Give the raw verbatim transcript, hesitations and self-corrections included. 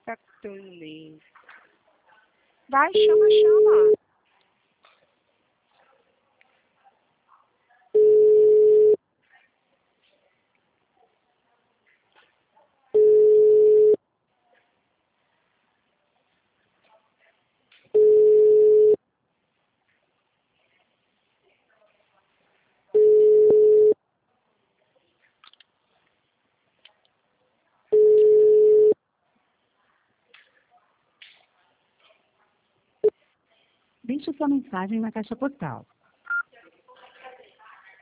Factory. Vai, chama, chama. Deixe sua mensagem na caixa postal.